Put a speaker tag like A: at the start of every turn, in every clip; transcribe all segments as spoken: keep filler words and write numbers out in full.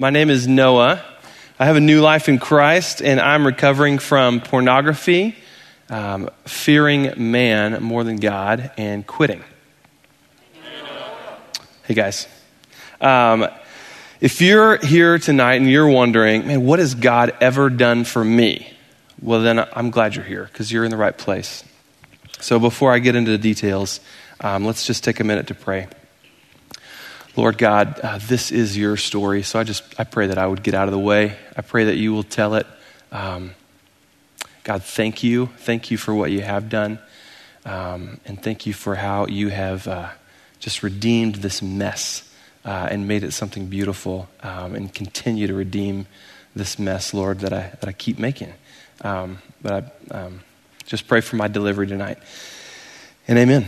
A: My name is Noah. I have a new life in Christ, and I'm recovering from pornography, um, fearing man more than God, and quitting. Hey, guys. Um, if you're here tonight and you're wondering, man, what has God ever done for me? Well, then I'm glad you're here because you're in the right place. So before I get into the details, um, let's just take a minute to pray. Lord God, uh, this is your story, so I just I pray that I would get out of the way. I pray that you will tell it. Um, God, thank you. Thank you for what you have done, um, and thank you for how you have uh, just redeemed this mess uh, and made it something beautiful, um, and continue to redeem this mess, Lord, that I that I keep making. Um, but I um, just pray for my delivery tonight, and amen.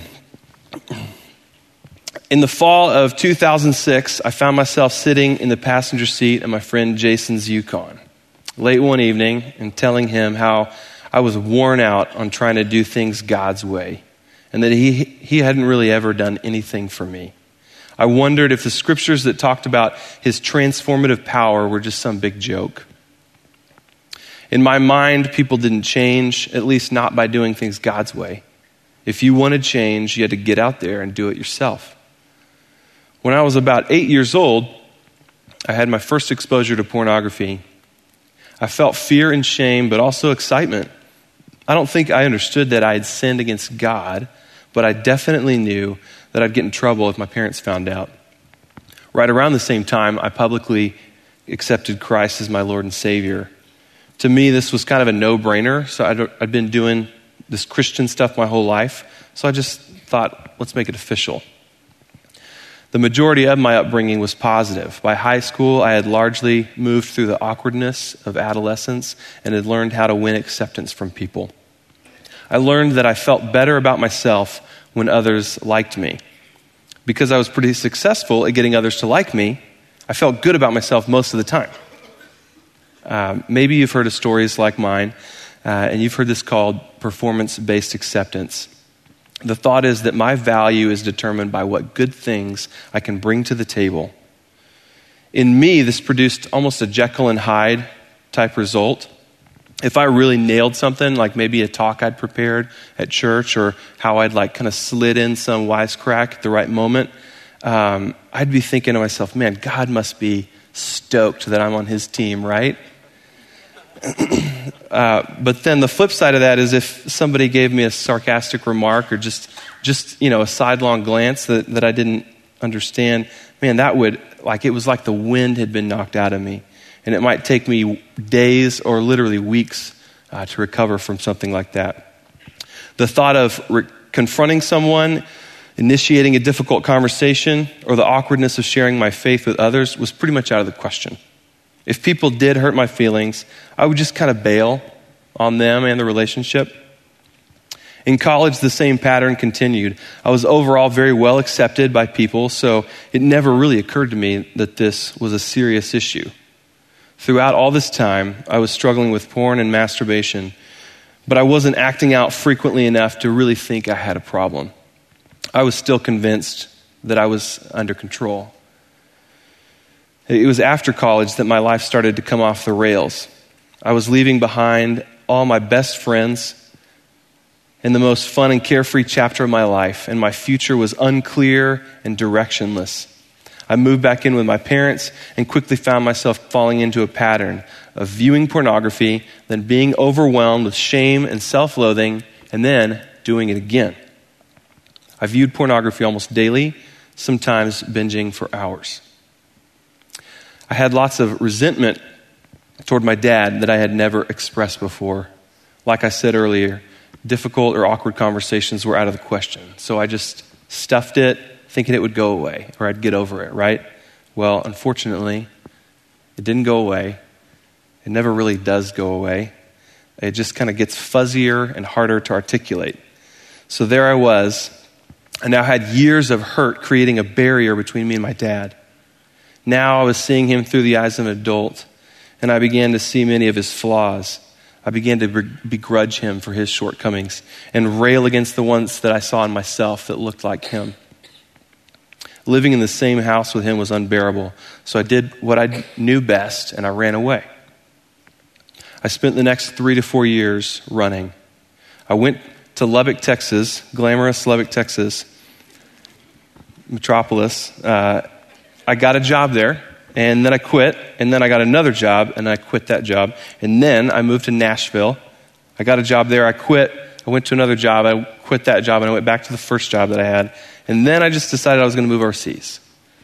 A: In the fall of two thousand six, I found myself sitting in the passenger seat of my friend Jason's Yukon late one evening and telling him how I was worn out on trying to do things God's way and that he, he hadn't really ever done anything for me. I wondered if the scriptures that talked about his transformative power were just some big joke. In my mind, people didn't change, at least not by doing things God's way. If you wanted change, you had to get out there and do it yourself. When I was about eight years old, I had my first exposure to pornography. I felt fear and shame, but also excitement. I don't think I understood that I had sinned against God, but I definitely knew that I'd get in trouble if my parents found out. Right around the same time, I publicly accepted Christ as my Lord and Savior. To me, this was kind of a no-brainer, so I'd, I'd been doing this Christian stuff my whole life, so I just thought, let's make it official. The majority of my upbringing was positive. By high school, I had largely moved through the awkwardness of adolescence and had learned how to win acceptance from people. I learned that I felt better about myself when others liked me. Because I was pretty successful at getting others to like me, I felt good about myself most of the time. Um, maybe you've heard of stories like mine, uh, and you've heard this called performance-based acceptance. The thought is that my value is determined by what good things I can bring to the table. In me, this produced almost a Jekyll and Hyde type result. If I really nailed something, like maybe a talk I'd prepared at church or how I'd like kind of slid in some wisecrack at the right moment, um, I'd be thinking to myself, man, God must be stoked that I'm on his team, right? Uh, but then the flip side of that is if somebody gave me a sarcastic remark or just, just you know, a sidelong glance that, that I didn't understand, man, that would, like, it was like the wind had been knocked out of me. And it might take me days or literally weeks uh, to recover from something like that. The thought of re- confronting someone, initiating a difficult conversation, or the awkwardness of sharing my faith with others was pretty much out of the question. If people did hurt my feelings, I would just kind of bail on them and the relationship. In college, the same pattern continued. I was overall very well accepted by people, so it never really occurred to me that this was a serious issue. Throughout all this time, I was struggling with porn and masturbation, but I wasn't acting out frequently enough to really think I had a problem. I was still convinced that I was under control. It was after college that my life started to come off the rails. I was leaving behind all my best friends and the most fun and carefree chapter of my life, and my future was unclear and directionless. I moved back in with my parents and quickly found myself falling into a pattern of viewing pornography, then being overwhelmed with shame and self-loathing, and then doing it again. I viewed pornography almost daily, sometimes binging for hours. I had lots of resentment toward my dad that I had never expressed before. Like I said earlier, difficult or awkward conversations were out of the question. So I just stuffed it, thinking it would go away or I'd get over it, right? Well, unfortunately, it didn't go away. It never really does go away. It just kind of gets fuzzier and harder to articulate. So there I was. I now had years of hurt creating a barrier between me and my dad. Now I was seeing him through the eyes of an adult, and I began to see many of his flaws. I began to begrudge him for his shortcomings and rail against the ones that I saw in myself that looked like him. Living in the same house with him was unbearable. So I did what I knew best, and I ran away. I spent the next three to four years running. I went to Lubbock, Texas, glamorous Lubbock, Texas, metropolis. Uh, I got a job there, and then I quit, and then I got another job, and I quit that job. And then I moved to Nashville. I got a job there, I quit. I went to another job, I quit that job, and I went back to the first job that I had. And then I just decided I was going to move overseas.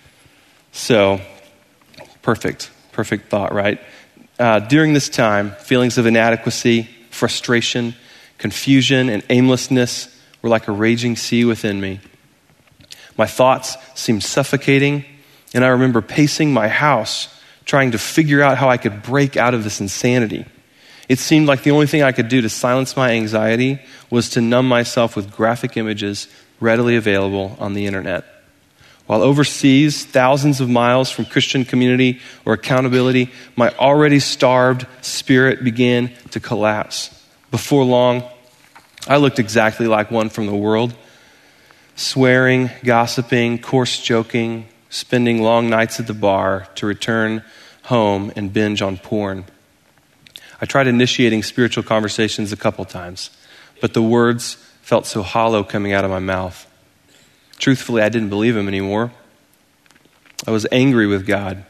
A: So, perfect, perfect thought, right? Uh, during this time, feelings of inadequacy, frustration, confusion, and aimlessness were like a raging sea within me. My thoughts seemed suffocating, and I remember pacing my house, trying to figure out how I could break out of this insanity. It seemed like the only thing I could do to silence my anxiety was to numb myself with graphic images readily available on the internet. While overseas, thousands of miles from Christian community or accountability, my already starved spirit began to collapse. Before long, I looked exactly like one from the world, swearing, gossiping, coarse joking, spending long nights at the bar to return home and binge on porn. I tried initiating spiritual conversations a couple times, but the words felt so hollow coming out of my mouth. Truthfully, I didn't believe him anymore. I was angry with God.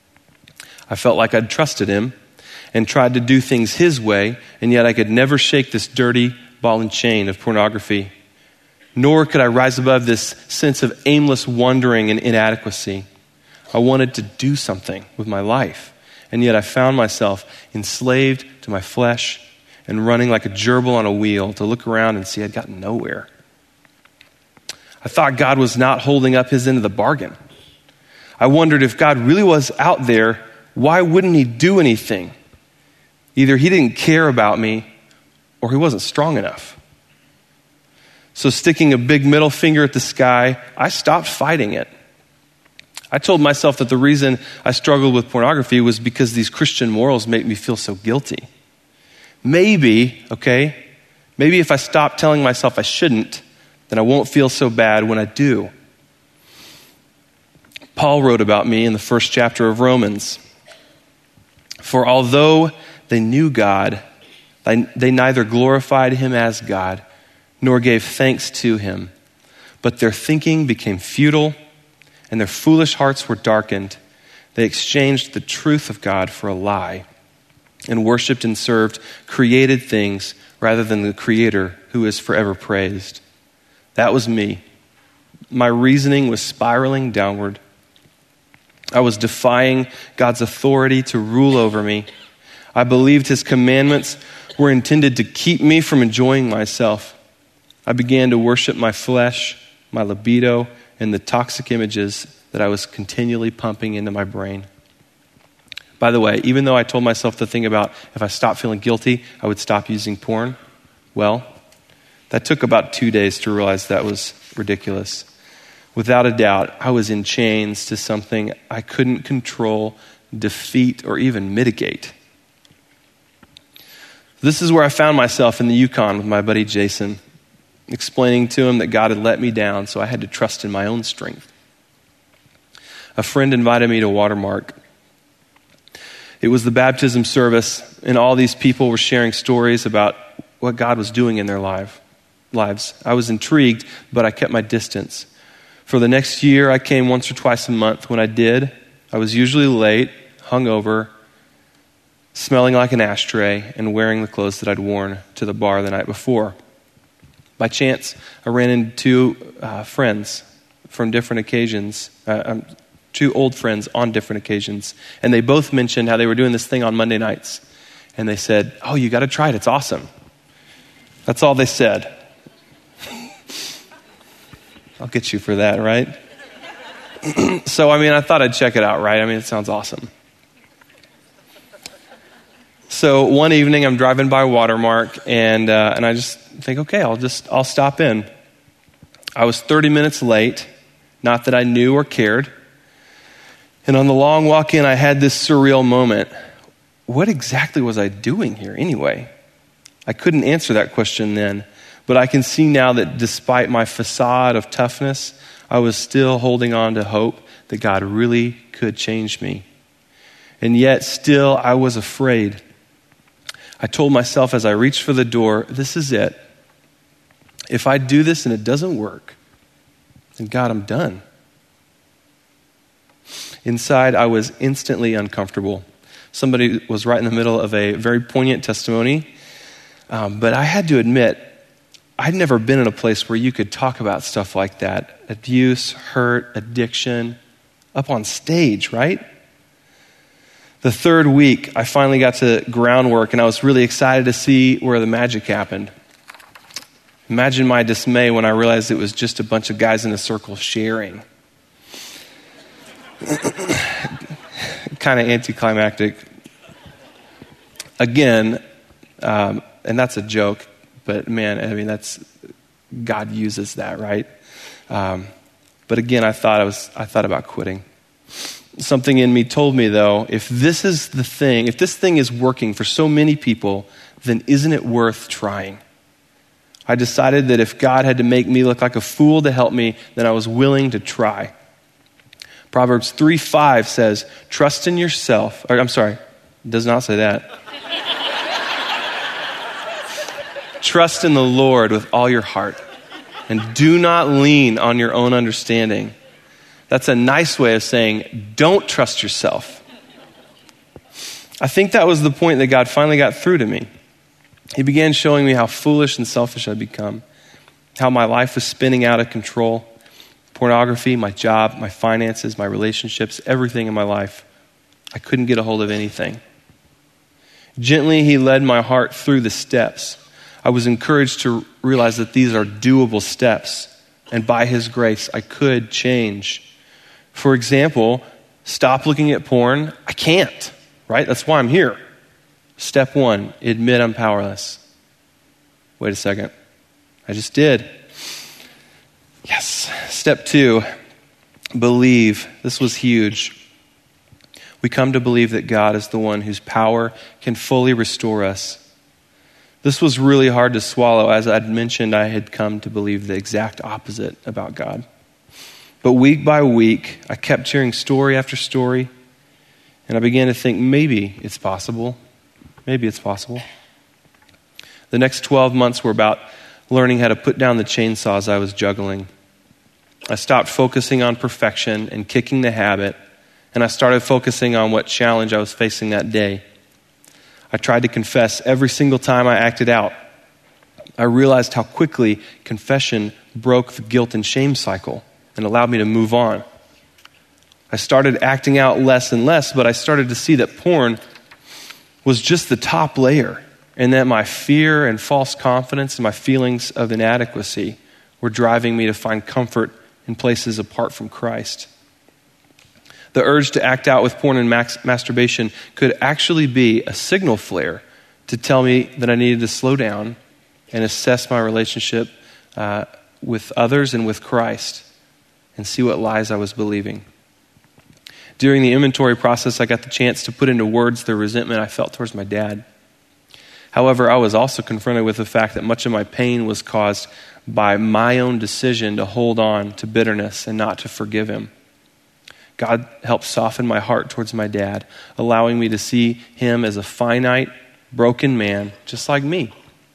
A: I felt like I'd trusted him and tried to do things his way, and yet I could never shake this dirty ball and chain of pornography. Nor could I rise above this sense of aimless wandering and inadequacy. I wanted to do something with my life, and yet I found myself enslaved to my flesh and running like a gerbil on a wheel to look around and see I'd gotten nowhere. I thought God was not holding up his end of the bargain. I wondered if God really was out there, why wouldn't he do anything? Either he didn't care about me or he wasn't strong enough. So sticking a big middle finger at the sky, I stopped fighting it. I told myself that the reason I struggled with pornography was because these Christian morals make me feel so guilty. Maybe, okay, maybe if I stop telling myself I shouldn't, then I won't feel so bad when I do. Paul wrote about me in the first chapter of Romans. For although they knew God, they neither glorified him as God, nor gave thanks to him. But their thinking became futile, and their foolish hearts were darkened. They exchanged the truth of God for a lie, and worshiped and served created things rather than the Creator who is forever praised. That was me. My reasoning was spiraling downward. I was defying God's authority to rule over me. I believed his commandments were intended to keep me from enjoying myself. I began to worship my flesh, my libido, and the toxic images that I was continually pumping into my brain. By the way, even though I told myself the thing about if I stopped feeling guilty, I would stop using porn, well, that took about two days to realize that was ridiculous. Without a doubt, I was in chains to something I couldn't control, defeat, or even mitigate. This is where I found myself in the Yukon with my buddy Jason, explaining to him that God had let me down, so I had to trust in my own strength. A friend invited me to Watermark. It was the baptism service, and all these people were sharing stories about what God was doing in their life, lives. I was intrigued, but I kept my distance. For the next year, I came once or twice a month. When I did, I was usually late, hungover, smelling like an ashtray, and wearing the clothes that I'd worn to the bar the night before. By chance, I ran into two uh, friends from different occasions, uh, um, two old friends on different occasions, and they both mentioned how they were doing this thing on Monday nights. And they said, "Oh, you got to try it. It's awesome." That's all they said. I'll get you for that, right? So, I mean, I thought I'd check it out, right? I mean, it sounds awesome. So one evening, I'm driving by Watermark, and uh, and I just think, okay, I'll just I'll stop in. I was thirty minutes late, not that I knew or cared. And on the long walk in, I had this surreal moment. What exactly was I doing here anyway? I couldn't answer that question then, but I can see now that despite my facade of toughness, I was still holding on to hope that God really could change me. And yet still I was afraid. I told myself as I reached for the door, this is it. If I do this and it doesn't work, then God, I'm done. Inside, I was instantly uncomfortable. Somebody was right in the middle of a very poignant testimony, um, but I had to admit, I'd never been in a place where you could talk about stuff like that. Abuse, hurt, addiction, up on stage, right? The third week, I finally got to groundwork, and I was really excited to see where the magic happened. Imagine my dismay when I realized it was just a bunch of guys in a circle sharing. Kind of anticlimactic. Again, um, and that's a joke, but man, I mean, that's, God uses that, right? Um, but again, I thought I was, I thought about quitting. Something in me told me, though, if this is the thing, if this thing is working for so many people, then isn't it worth trying? I decided that if God had to make me look like a fool to help me, then I was willing to try. Proverbs three five says, trust in yourself. Or, I'm sorry, it does not say that. Trust in the Lord with all your heart, and do not lean on your own understanding. That's a nice way of saying, don't trust yourself. I think that was the point that God finally got through to me. He began showing me how foolish and selfish I'd become, how my life was spinning out of control. Pornography, my job, my finances, my relationships, everything in my life. I couldn't get a hold of anything. Gently, he led my heart through the steps. I was encouraged to realize that these are doable steps, and by his grace, I could change. For example, stop looking at porn. I can't, right? That's why I'm here. Step one, admit I'm powerless. Wait a second. I just did. Yes. Step two, believe. This was huge. We come to believe that God is the one whose power can fully restore us. This was really hard to swallow. As I'd mentioned, I had come to believe the exact opposite about God. But week by week, I kept hearing story after story, and I began to think, maybe it's possible. Maybe it's possible. The next twelve months were about learning how to put down the chainsaws I was juggling. I stopped focusing on perfection and kicking the habit, and I started focusing on what challenge I was facing that day. I tried to confess every single time I acted out. I realized how quickly confession broke the guilt and shame cycle and allowed me to move on. I started acting out less and less, but I started to see that porn was just the top layer, and that my fear and false confidence and my feelings of inadequacy were driving me to find comfort in places apart from Christ. The urge to act out with porn and max- masturbation could actually be a signal flare to tell me that I needed to slow down and assess my relationship uh, with others and with Christ and see what lies I was believing. During the inventory process, I got the chance to put into words the resentment I felt towards my dad. However, I was also confronted with the fact that much of my pain was caused by my own decision to hold on to bitterness and not to forgive him. God helped soften my heart towards my dad, allowing me to see him as a finite, broken man, just like me,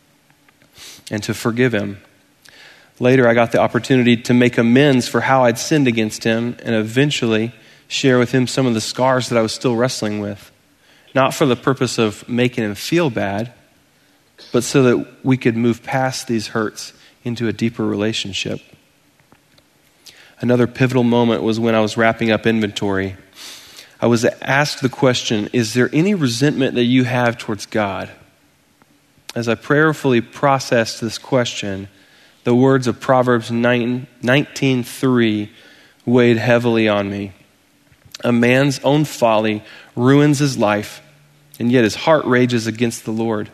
A: and to forgive him. Later, I got the opportunity to make amends for how I'd sinned against him and eventually share with him some of the scars that I was still wrestling with. Not for the purpose of making him feel bad, but so that we could move past these hurts into a deeper relationship. Another pivotal moment was when I was wrapping up inventory. I was asked the question, is there any resentment that you have towards God? As I prayerfully processed this question, the words of Proverbs nineteen three weighed heavily on me. A man's own folly ruins his life, and yet his heart rages against the Lord.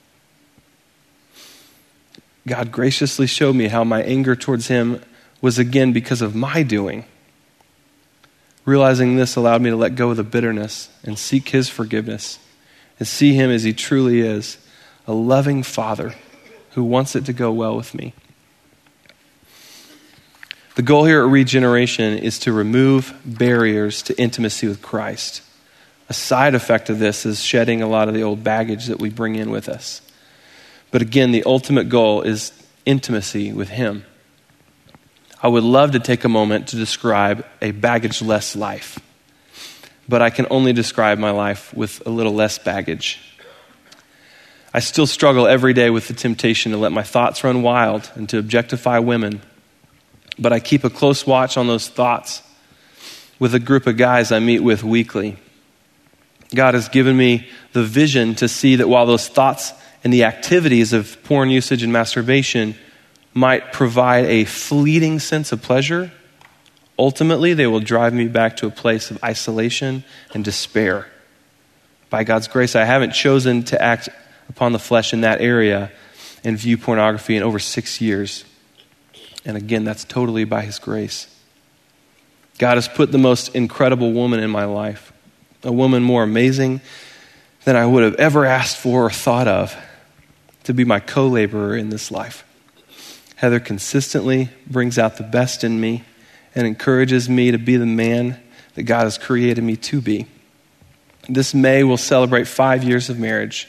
A: God graciously showed me how my anger towards him was again because of my doing. Realizing this allowed me to let go of the bitterness and seek his forgiveness and see him as he truly is, a loving father who wants it to go well with me. The goal here at Regeneration is to remove barriers to intimacy with Christ. A side effect of this is shedding a lot of the old baggage that we bring in with us. But again, the ultimate goal is intimacy with him. I would love to take a moment to describe a baggage-less life, but I can only describe my life with a little less baggage. I still struggle every day with the temptation to let my thoughts run wild and to objectify women, but I keep a close watch on those thoughts with a group of guys I meet with weekly. God has given me the vision to see that while those thoughts and the activities of porn usage and masturbation might provide a fleeting sense of pleasure, ultimately they will drive me back to a place of isolation and despair. By God's grace, I haven't chosen to act upon the flesh in that area and view pornography in over six years. And again, that's totally by his grace. God has put the most incredible woman in my life, a woman more amazing than I would have ever asked for or thought of, to be my co-laborer in this life. Heather consistently brings out the best in me and encourages me to be the man that God has created me to be. This May, we'll celebrate five years of marriage.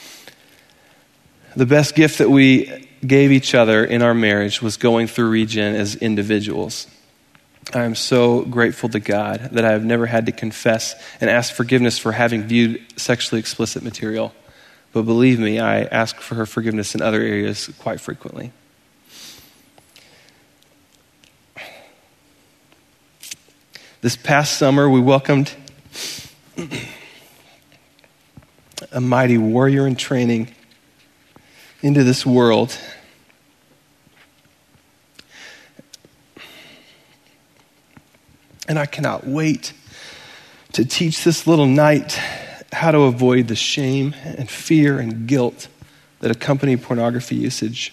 A: The best gift that we gave each other in our marriage was going through Regen as individuals. I am so grateful to God that I have never had to confess and ask forgiveness for having viewed sexually explicit material. But believe me, I ask for her forgiveness in other areas quite frequently. This past summer, we welcomed a mighty warrior in training into this world. And I cannot wait to teach this little knight how to avoid the shame and fear and guilt that accompany pornography usage.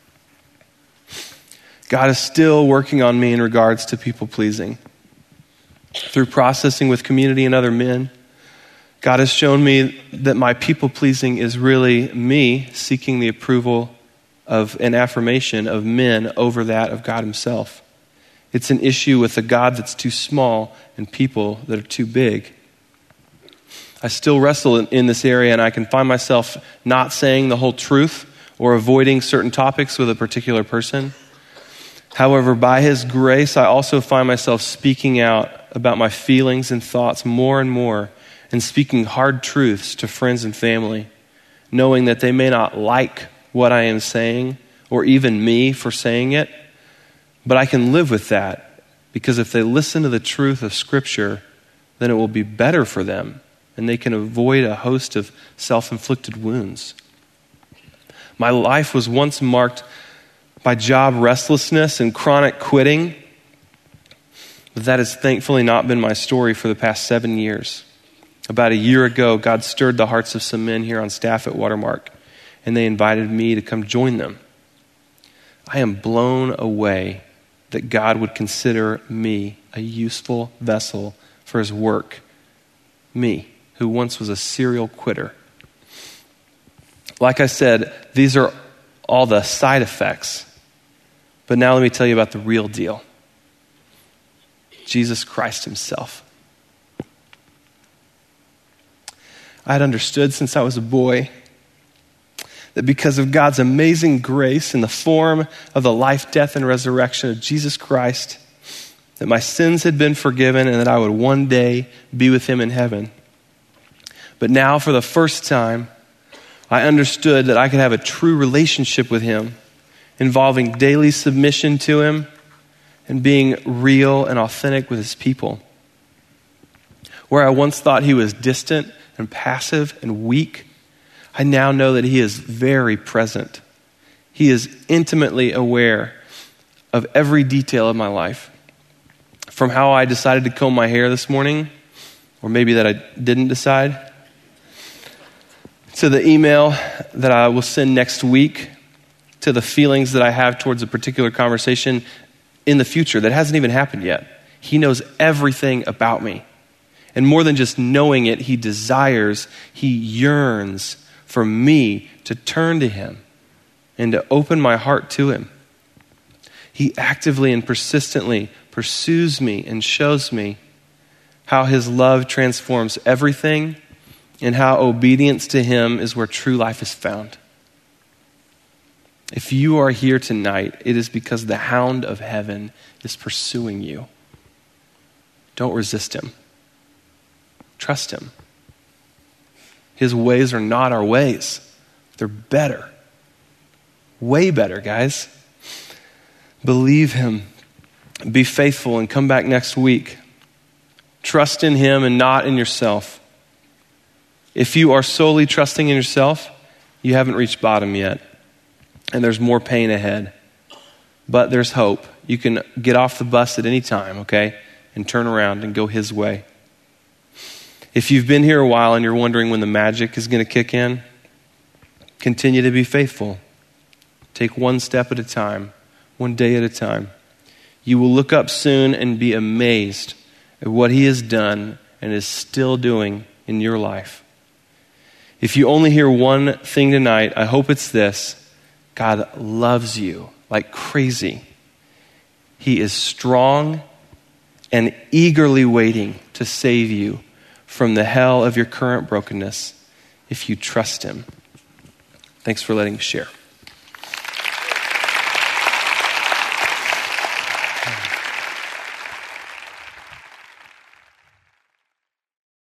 A: God is still working on me in regards to people pleasing. Through processing with community and other men, God has shown me that my people pleasing is really me seeking the approval of an affirmation of men over that of God himself. It's an issue with a God that's too small and people that are too big. I still wrestle in, in this area, and I can find myself not saying the whole truth or avoiding certain topics with a particular person. However, by his grace, I also find myself speaking out about my feelings and thoughts more and more and speaking hard truths to friends and family, knowing that they may not like what I am saying or even me for saying it, but I can live with that because if they listen to the truth of Scripture, then it will be better for them and they can avoid a host of self-inflicted wounds. My life was once marked by job restlessness and chronic quitting, but that has thankfully not been my story for the past seven years. About a year ago, God stirred the hearts of some men here on staff at Watermark, and they invited me to come join them. I am blown away that God would consider me a useful vessel for his work. Me, who once was a serial quitter. Like I said, these are all the side effects. But now let me tell you about the real deal. Jesus Christ himself. I had understood since I was a boy that because of God's amazing grace in the form of the life, death, and resurrection of Jesus Christ, that my sins had been forgiven and that I would one day be with him in heaven. But now, for the first time, I understood that I could have a true relationship with him, involving daily submission to him and being real and authentic with his people. Where I once thought he was distant and passive and weak, I now know that he is very present. He is intimately aware of every detail of my life. From how I decided to comb my hair this morning, or maybe that I didn't decide, to the email that I will send next week, to the feelings that I have towards a particular conversation in the future that hasn't even happened yet. He knows everything about me. And more than just knowing it, he desires, he yearns for me to turn to him and to open my heart to him. He actively and persistently pursues me and shows me how his love transforms everything and how obedience to him is where true life is found. If you are here tonight, it is because the hound of heaven is pursuing you. Don't resist him. Trust him. His ways are not our ways. They're better. Way better, guys. Believe him. Be faithful and come back next week. Trust in him and not in yourself. If you are solely trusting in yourself, you haven't reached bottom yet. And there's more pain ahead. But there's hope. You can get off the bus at any time, okay? And turn around and go his way. If you've been here a while and you're wondering when the magic is going to kick in, continue to be faithful. Take one step at a time, one day at a time. You will look up soon and be amazed at what he has done and is still doing in your life. If you only hear one thing tonight, I hope it's this. God loves you like crazy. He is strong and eagerly waiting to save you from the hell of your current brokenness if you trust him. Thanks for letting me share.